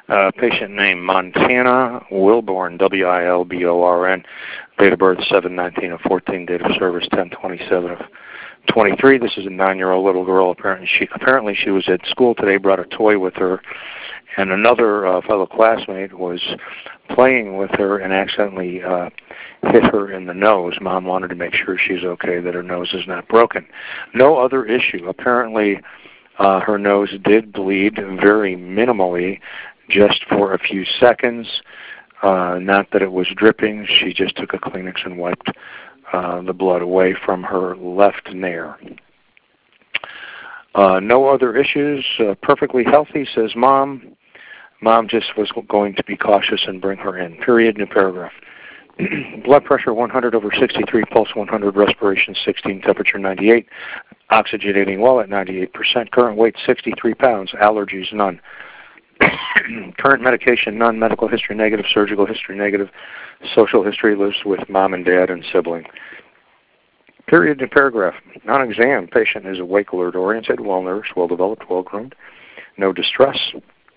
Patient name Montana Wilborn, Wilborn. Date of birth 7/19/14. Date of service 10/27/23. This is a 9-year-old little girl. Apparently she was at school today, brought a toy with her, and another fellow classmate was playing with her and accidentally hit her in the nose. Mom wanted to make sure she's okay, that her nose is not broken. No other issue. Apparently her nose did bleed very minimally, just for a few seconds. Not that it was dripping. She just took a Kleenex and wiped the blood away from her left nair. No other issues. Perfectly healthy, says Mom. Mom just was going to be cautious and bring her in. Period. New paragraph. Blood pressure 100/63, pulse 100, respiration 16, temperature 98, oxygenating well at 98%, current weight 63 pounds, allergies none. Current medication none, medical history negative, surgical history negative, social history, lives with mom and dad and sibling. Period. New paragraph. Non-exam, patient is awake, alert, oriented, well-nourished, well-developed, well-groomed, no distress.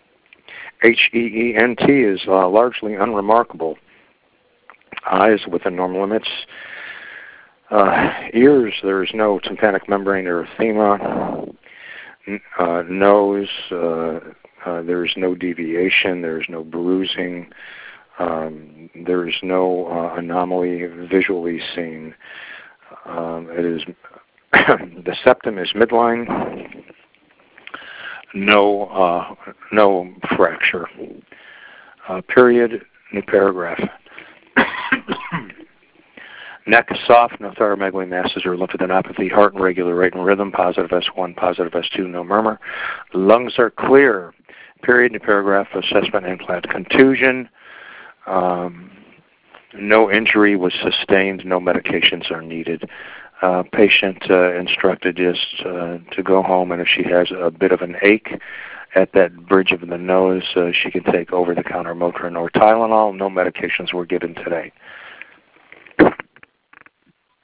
HEENT is largely unremarkable. Eyes within normal limits. Ears, there is no tympanic membrane erythema. Nose, there is no deviation. There is no bruising. There is no anomaly visually seen. It is the septum is midline. No fracture. Period. New paragraph. Neck is soft, no thyromegaly masses or lymphadenopathy, heart and regular rate and rhythm, positive S1, positive S2, no murmur. Lungs are clear. Period. New paragraph. Assessment, implant, contusion. No injury was sustained. No medications are needed. Patient instructed just to go home, and if she has a bit of an ache at that bridge of the nose, she can take over-the-counter Motrin or Tylenol. No medications were given today.